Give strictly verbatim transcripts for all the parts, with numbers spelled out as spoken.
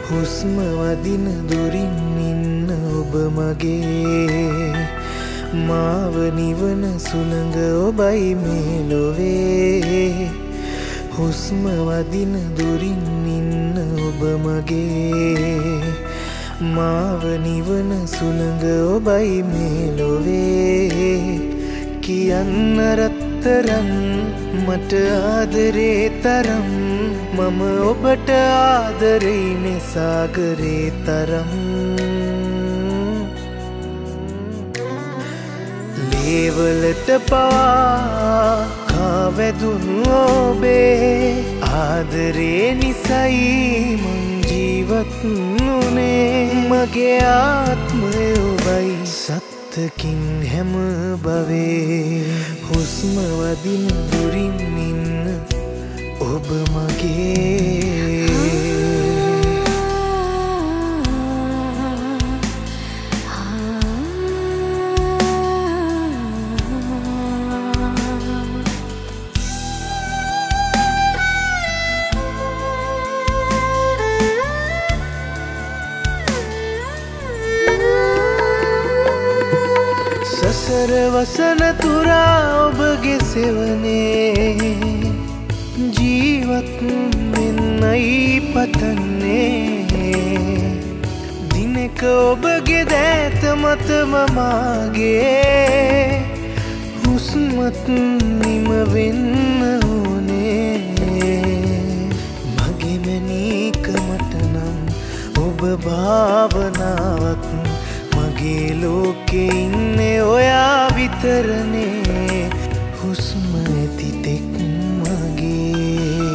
හුස්ම වදින දුරින් ඉන්න ඔබ මගේ මාව නිවන සුළඟ ඔබයි මේ ලොවේ හුස්ම වදින දුරින් ඉන්න ඔබ මගේ මාව නිවන සුළඟ ඔබයි මේ ලොවේ කියන්න රත්තරන් මට ආදරේ තරම් මම ඔබට ආදරෙයිනේ සාගරේ තරම් ලේවලට පවා කාවැදුණු ඔබේ ආදරේ නිසයි මං ජීවත් වුනේ මගේ ආත්මය ඔබයි සත්තකින් හැම භවේ හුස්ම වදින දුරින් ඉන්න ඔබ මගේ සසර වසන තුරා ඔබගේ සෙවනේ ජීවත් වෙන්නයි පතන්නේ දිනක ඔබගේ දෑත මතම මාගේ හුස්මත් නිම වෙන්න ඕනේ මගේ මැනීක මට නම් ඔබ භාවනාවක් මගේ ලෝකේ ඉන්නේ ඔයා විතරනේ හුස්ම ඇති තෙක් මගේ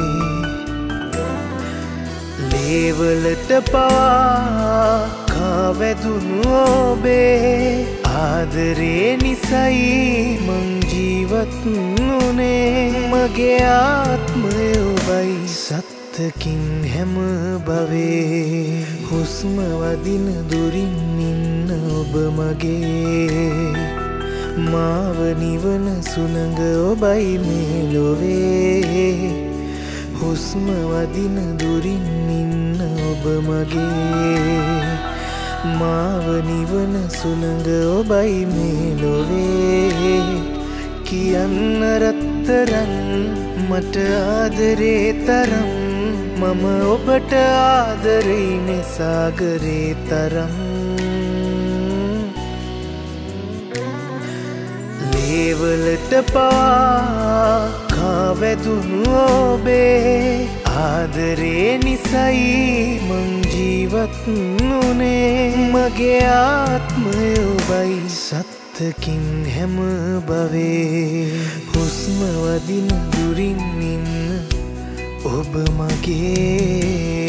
ලේවලට පවා කාවැදුණු ඔබේ ආදරේ නිසයි මං ජීවත් වුනේ මගේ ආත්මය ඔබයි සත්තකින් හැම භවේ හුස්ම වදින දුරින් ඉන්න ඔබ මගේ මාව නිවන සුළඟ ඔබයි මේ ලොවේ හුස්ම වදින දුරින් ඉන්න ඔබ මගේ මාව නිවන සුළඟ ඔබයි මේ ලොවේ කියන්න රත්තරන් මට ආදරේ තරම් මම ඔබට ආදරෙයිනේ සාගරේ තරම් ලේවලට පවා කාවැදුණු ඔබේ ආදරේ නිසයි මං ජීවත් වුනේ මගේ ආත්මය ඔබයි සත්තකින් හැම භවේ හුස්ම වදින දුරින් ඉන්න ඔබ මගේ